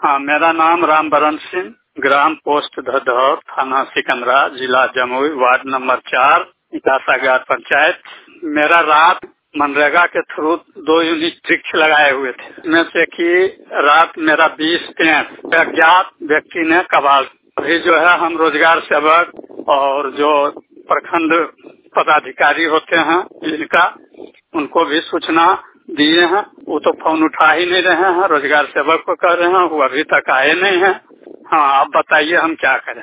हाँ, मेरा नाम रामबरन सिंह, ग्राम पोस्ट धधौर, थाना सिकंदरा, जिला जमुई, वार्ड नंबर 4, इटासागार पंचायत। मेरा रात मनरेगा के थ्रू 2 यूनिट वृक्ष लगाए हुए थे, इसमें से कि रात मेरा 20 पेड़ अज्ञात व्यक्ति ने कबाड़। अभी जो है हम रोजगार सेवक और जो प्रखंड पदाधिकारी होते हैं जिनका, उनको भी सूचना दिए हैं। वो तो फोन उठा ही नहीं रहे हैं। रोजगार सेवक को कह रहे हैं, वो अभी तक आए नहीं हैं। हाँ, आप बताइए हम क्या करें।